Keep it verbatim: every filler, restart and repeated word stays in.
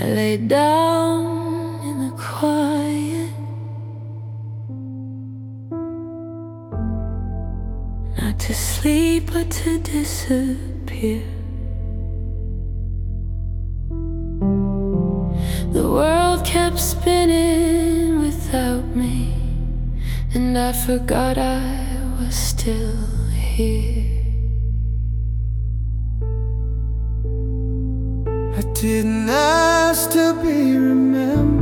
lay down in the quiet, not to sleep but to disappear. The world kept spinning without me, and I forgot I was still here. I didn't ask to be remembered,